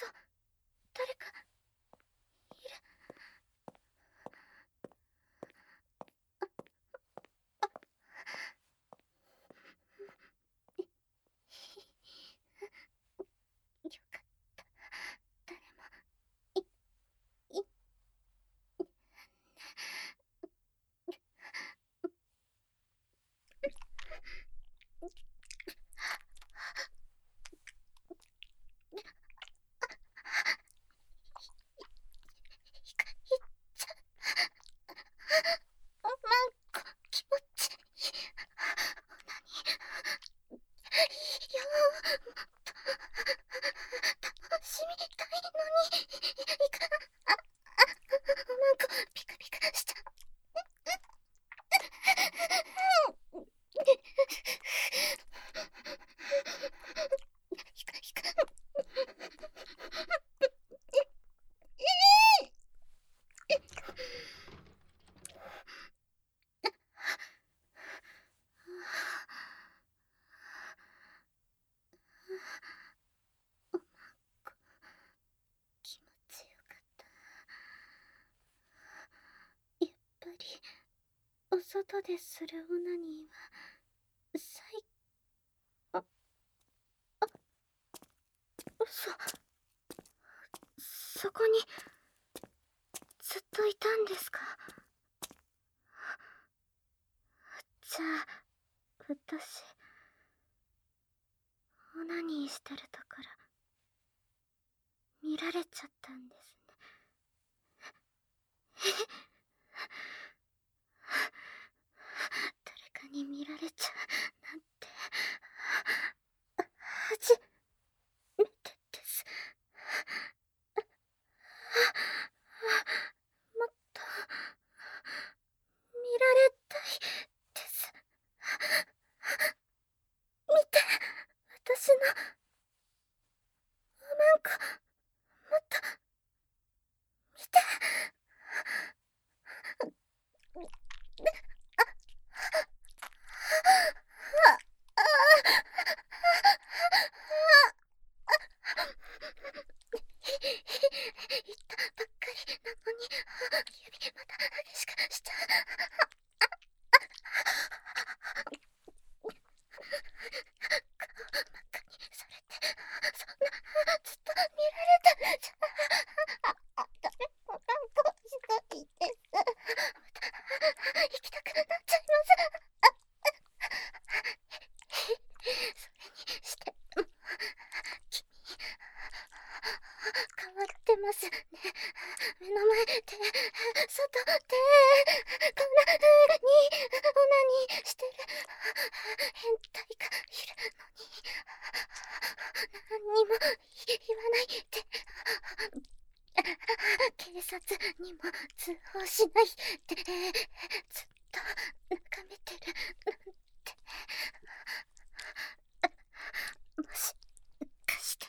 嘘、誰かいる。よかった。誰もいなんか気持ちいい。いや楽しみたいのにいかなんかピクピクしちゃう。気持ちよかった。やっぱりお外でするオナニーはあ、そこにずっといたんですか？じゃあ私オナニーしてるところ見られちゃったんですね。誰かに見られちゃうなんて初めてです。もっと見られたいです。見て、私のおまんこ、もっと見て。言ったばっかりなのに指また激しくしちゃう。真っ赤にされて、そんなずっと見られたじゃ誰もなんかしないです。また行きたくなっちゃいます。それにしても君変わってますね。目の前で外でこんな風にオナニーしてる変態がいるのに何にも言わないで、警察にも通報しないでずっと眺めてるなんて。もしかして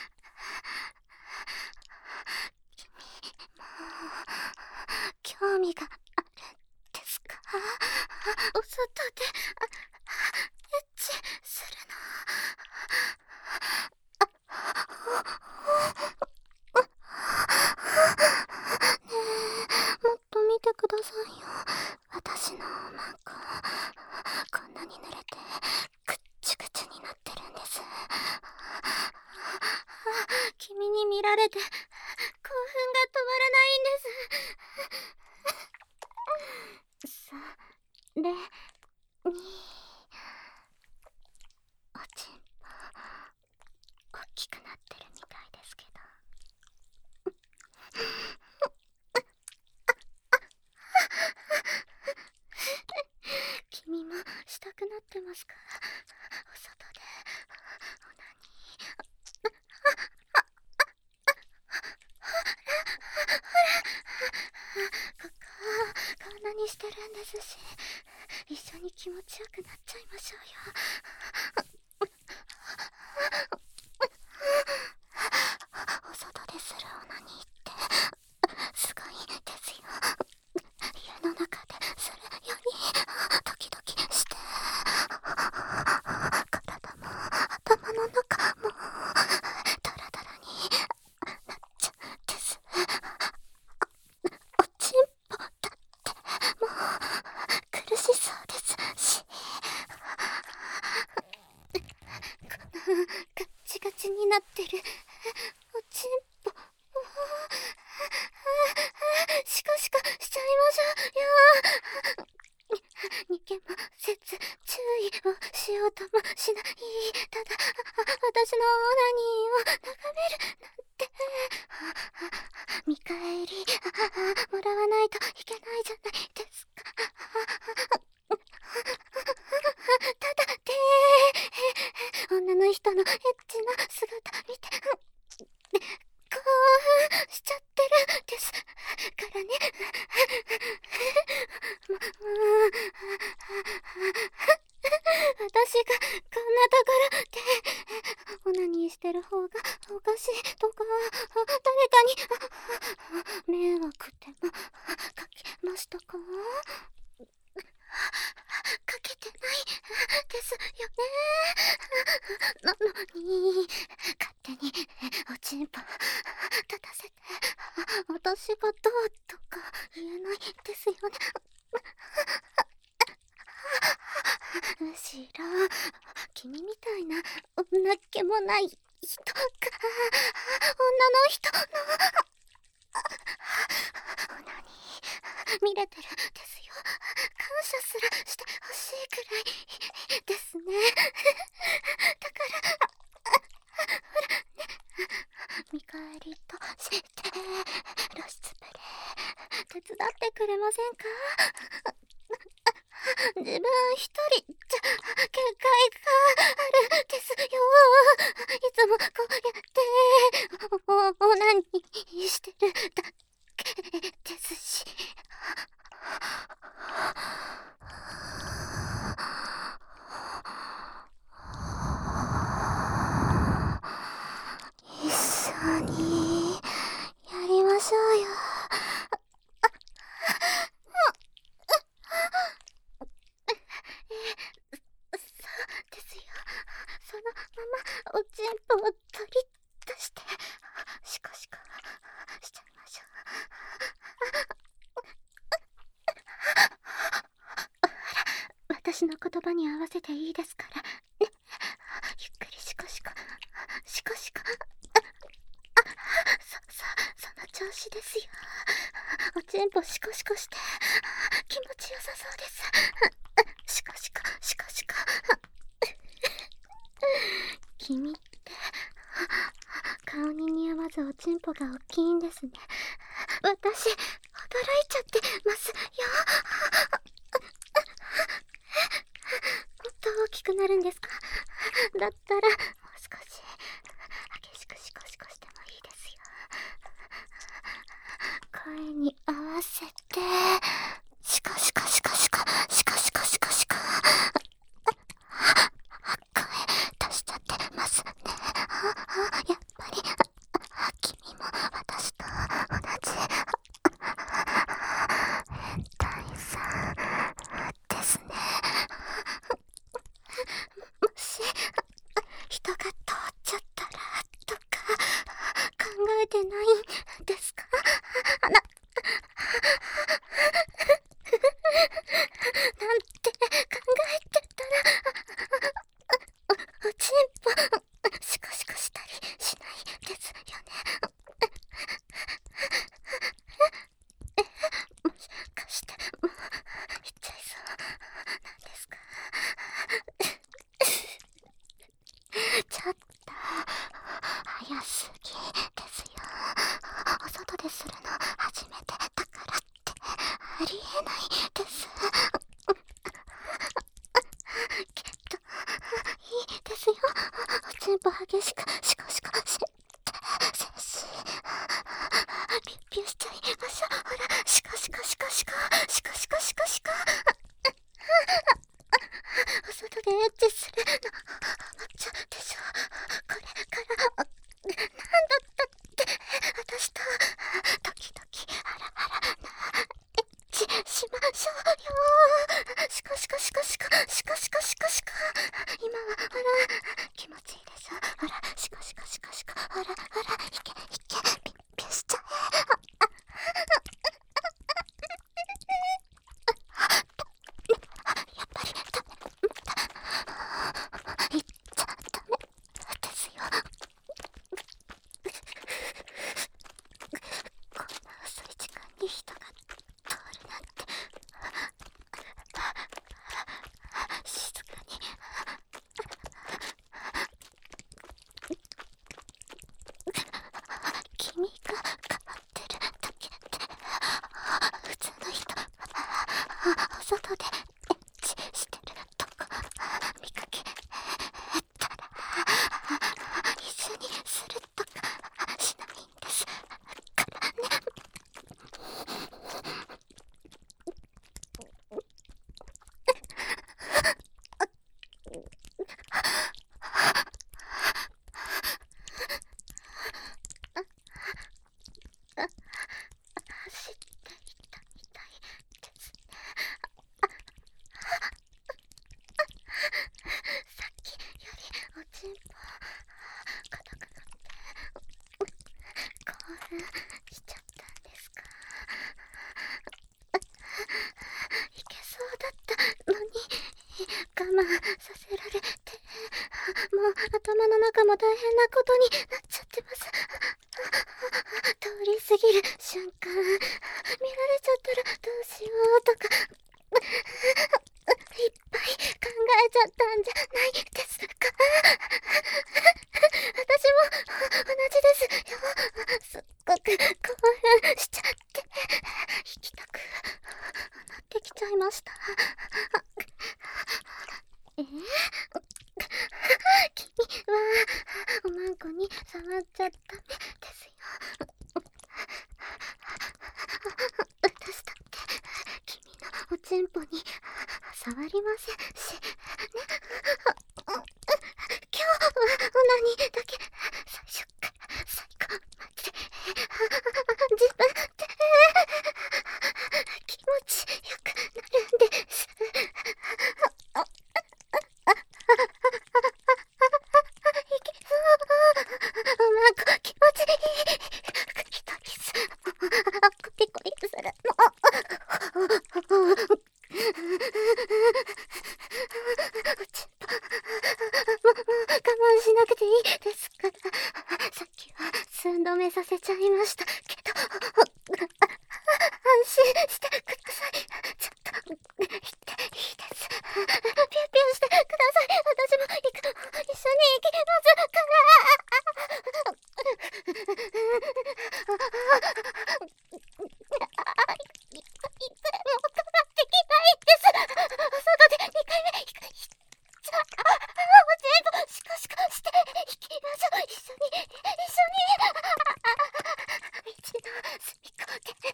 君も興味があるんですか？お外でエッチするの。ねえ、もっと見てくださいよ。私のおまんここんなに濡れてぐっちゅぐちゅになってるんです。君に見られて興奮が止まらないんです。それにおちんぽ大きくなってるみたいですけど。君もしたくなってますか？お外でオナニー。ここんなにしてるんですし、一緒に気持ちよくなっちゃいましょうよ。お外でするオナニーってすごいですよ。家の中でするよりドキドキして体も頭の中もダラダラにとか誰かに迷惑でもかけましたか？かけてないですよね。なのに勝手におちんぽ立たせて私がどうとか言えないですよね。むしろ君みたいな女っ気もない人が女の人のオナニー見れてるですよ。感謝すらしてほしいくらいですね。だから見返りとして露出プレイ手伝ってくれませんか？自分一人じゃ限界があるですよ。いつもこうやってオナニーしてるだけですし。一緒にやりましょうよ。そうですよ。そのままおちんぽを取り出してシコシコしちゃいましょう。私の言葉に合わせていいですからね。ゆっくりシコシコシコシコ。その調子ですよ。おちんぽシコシコして気持ちよさそうです。シコシコシコシコ。君って顔に似合わずおちんぽが大きいんですね。私驚いちゃってますよ。もっと大きくなるんですか？だったらもう少し激しくシコシコしてもいいですよ。声に合わせてシコシコシコシコシコシコシコシコ。声出しちゃってますね。やっぱり君も私と同じ変態さんですね。もし人が通っちゃったらとか考えてないんですか？なんて考えてたらおちんぽシコシコしたりしないですよね。もしかしてもう言っちゃいそうなんですか？ちょっと早すぎですよ。お外でするの初めてだからってありえないです。きっといいですよ。おちんぽ激しくシコシコして精子ピュッピュしちゃいましょう。ほらシコシコシコシコシコシコシコシコ。お外でエッチするのおっちゃでしょ。これからなんだったって私と時々ハラハラなエッチしましょうよ。シコシコシコシコシコシコシコシコ。今はほら気持ちいいでしょ。ほらシコシコシコシコ。ほらほらいけいけピッピュしちゃえ。やっぱりダメ言っちゃダメですよ。こんな遅い時間に人が通るなんて。静かに君が変わってるだけで普通の人お外でエッチしてるとこ見かけたら一緒にするとかしないんですからね。 しちゃったんですか？いけそうだったのに我慢させられて、もう頭の中も大変なことになっちゃってます。通り過ぎる瞬間、見られちゃったらどうしようとか、いっぱい考えちゃったんじゃないですか？私も同じですよ。すっごく興奮しちゃって、行きたくなってきちゃいました。え君はおまんこに触っちゃダメですよ。私だって君のおちんぽに触りませんしね。今日はオナニーだけ最初から最後まで自分で気持ちよくなるんです。いけそう。おまんこ気持ちいい。クリトリスコリコリするの。おちんぽもう我慢しなくていいですから。さっきは寸止めさせちゃいましたけど、安心してください。ちょっと行っていいです。ピューピューしてください。私も行く。一緒に行きますから。いつもかかってきないです。外で2回目行く。じゃあ、おちんぽシコシコしていきましょう。一緒に道の隅っこで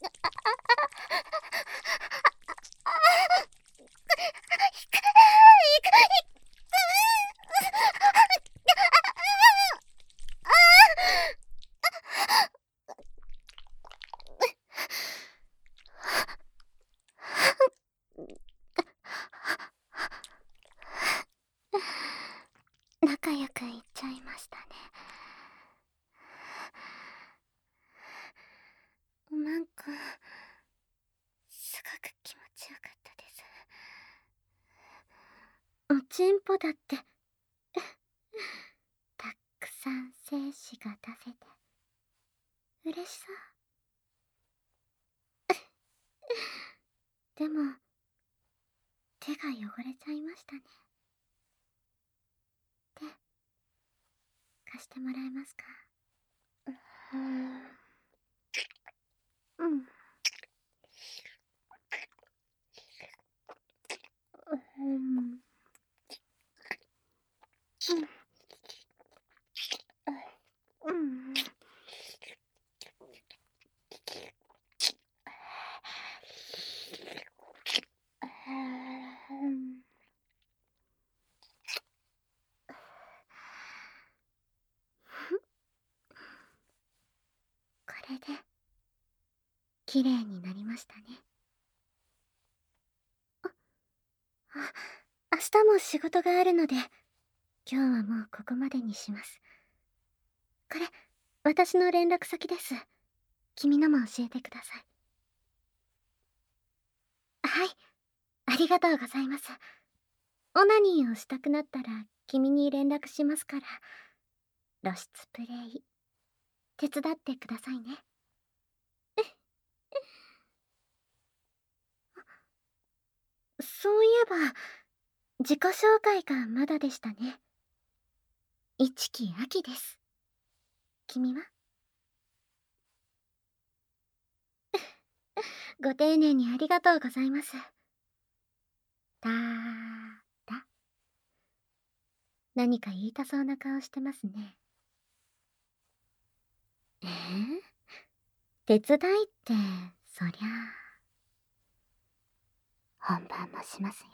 仲良くいっちゃいましたね。おまんこすごく気持ちよかったです。おちんぽだってたくさん精子が出せて嬉しそう。でも手が汚れちゃいましたね。手貸してもらえますか？うん。うん。うん。うん。これで綺麗になりましたね。明日も仕事があるので、今日はもうここまでにします。これ、私の連絡先です。君のも教えてください。はい、ありがとうございます。オナニーをしたくなったら君に連絡しますから、露出プレイ、手伝ってくださいね。そういえば、自己紹介がまだでしたね。一木あきです。君は？ご丁寧にありがとうございます。たーだ。何か言いたそうな顔してますね。手伝いって、そりゃ本番もしますよ。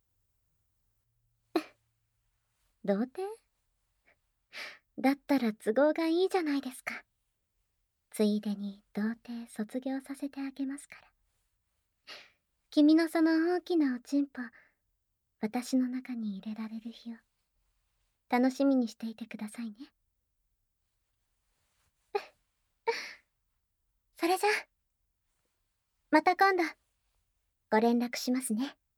童貞？だったら都合がいいじゃないですか。ついでに童貞卒業させてあげますから。君のその大きなおちんぽ、私の中に入れられる日を楽しみにしていてくださいね。 それじゃあ、また今度、ご連絡しますね。